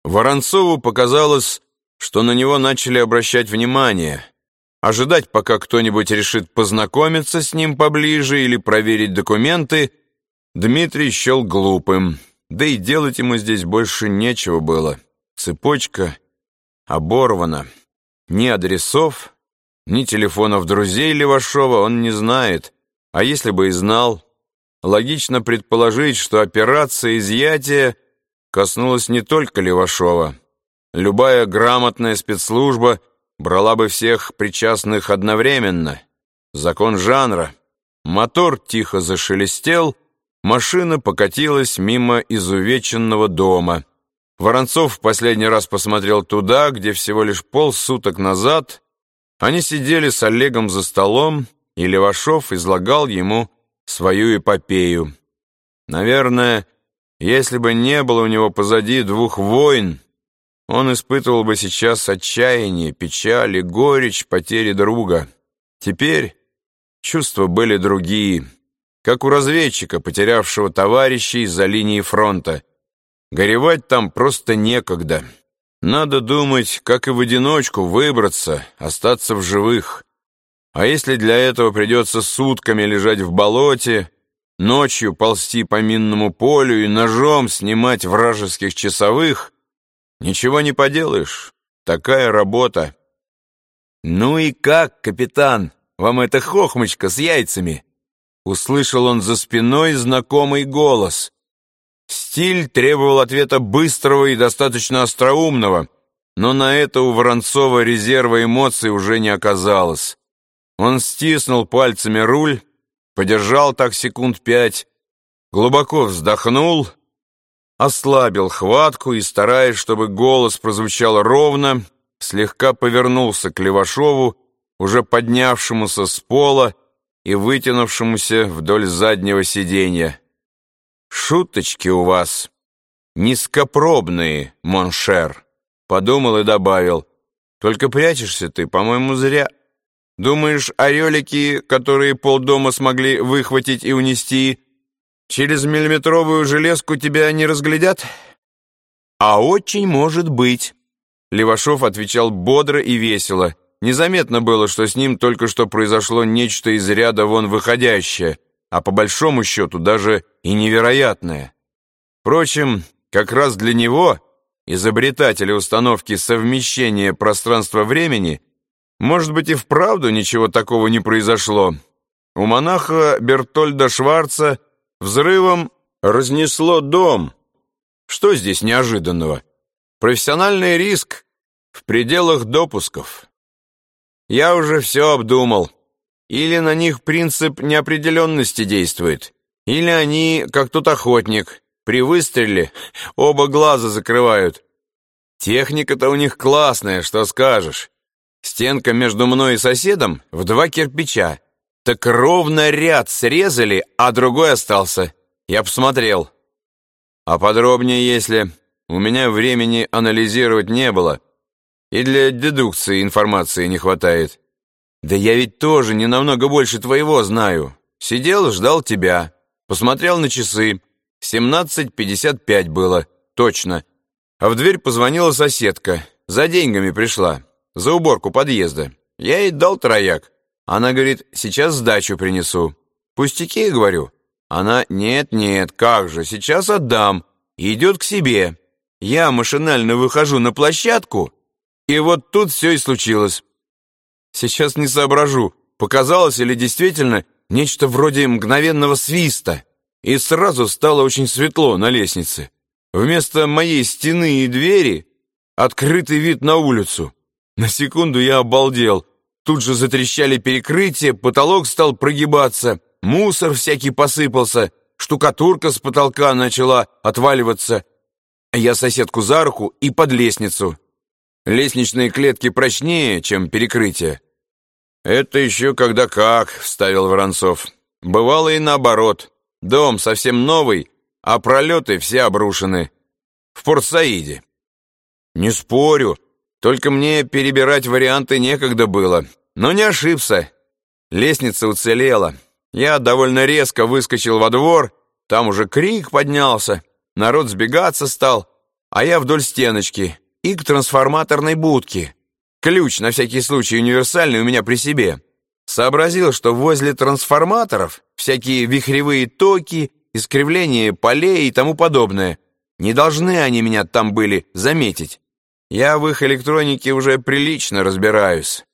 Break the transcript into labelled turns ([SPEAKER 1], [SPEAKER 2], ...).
[SPEAKER 1] Воронцову показалось, что на него начали обращать внимание. Ожидать, пока кто-нибудь решит познакомиться с ним поближе или проверить документы, Дмитрий счел глупым. Да и делать ему здесь больше нечего было. Цепочка оборвана. Ни адресов, ни телефонов друзей Левашова он не знает. А если бы и знал, логично предположить, что операция изъятия коснулась не только Левашова. Любая грамотная спецслужба брала бы всех причастных одновременно. Закон жанра. Мотор тихо зашелестел, машина покатилась мимо изувеченного дома. Воронцов в последний раз посмотрел туда, где всего лишь полсуток назад они сидели с Олегом за столом, и Левашов излагал ему свою эпопею. Наверное, если бы не было у него позади двух войн, он испытывал бы сейчас отчаяние, печаль и горечь потери друга. Теперь чувства были другие, как у разведчика, потерявшего товарищей за линией фронта. Горевать там просто некогда. Надо думать, как и в одиночку выбраться, остаться в живых. А если для этого придется сутками лежать в болоте, ночью ползти по минному полю и ножом снимать вражеских часовых, ничего не поделаешь. Такая работа. «Ну и как, капитан, вам эта хохмочка с яйцами?» Услышал он за спиной знакомый голос. Стиль требовал ответа быстрого и достаточно остроумного, но на это у Воронцова резерва эмоций уже не оказалось. Он стиснул пальцами руль, подержал так секунд 5, глубоко вздохнул, ослабил хватку и, стараясь, чтобы голос прозвучал ровно, слегка повернулся к Левашову, уже поднявшемуся с пола и вытянувшемуся вдоль заднего сиденья. «Шуточки у вас низкопробные, моншер», — подумал и добавил. «Только прячешься ты, по-моему, зря. Думаешь, орелики, которые полдома смогли выхватить и унести, через миллиметровую железку тебя не разглядят?» «А очень может быть», — Левашов отвечал бодро и весело. Незаметно было, что с ним только что произошло нечто из ряда вон выходящее, а по большому счету даже и невероятное. Впрочем, как раз для него, изобретателя установки совмещения пространства-времени, может быть, и вправду ничего такого не произошло. У монаха Бертольда Шварца взрывом разнесло дом. Что здесь неожиданного? Профессиональный риск в пределах допусков. Я уже все обдумал. Или на них принцип неопределенности действует, или они, как тот охотник, при выстреле оба глаза закрывают. Техника-то у них классная, что скажешь. Стенка между мной и соседом в 2 кирпича. Так ровно ряд срезали, а другой остался. Я посмотрел. А подробнее, если... У меня времени анализировать не было. И для дедукции информации не хватает. Да я ведь тоже не намного больше твоего знаю. Сидел, ждал тебя. Посмотрел на часы. 17:55 было, точно. А в дверь позвонила соседка. За деньгами пришла. За уборку подъезда. Я ей дал трояк. Она говорит, сейчас сдачу принесу. Пустяки, говорю. Она, нет, как же, сейчас отдам. И идет к себе. Я машинально выхожу на площадку, и вот тут все и случилось. Сейчас не соображу, показалось или действительно нечто вроде мгновенного свиста, и сразу стало очень светло на лестнице. Вместо моей стены и двери открытый вид на улицу. На секунду я обалдел. Тут же затрещали перекрытия, потолок стал прогибаться, мусор всякий посыпался, штукатурка с потолка начала отваливаться. Я соседку за руку и под лестницу. Лестничные клетки прочнее, чем перекрытие. «Это еще когда как», — вставил Воронцов. «Бывало и наоборот. Дом совсем новый, а пролеты все обрушены. В Порт-Саиде». «Не спорю, только мне перебирать варианты некогда было. Но не ошибся. Лестница уцелела. Я довольно резко выскочил во двор, там уже крик поднялся. Народ сбегаться стал. а я вдоль стеночки и к трансформаторной будке. Ключ, на всякий случай, универсальный у меня при себе. Сообразил, что возле трансформаторов всякие вихревые токи, искривление полей и тому подобное. Не должны они меня там были заметить. Я в их электронике уже прилично разбираюсь.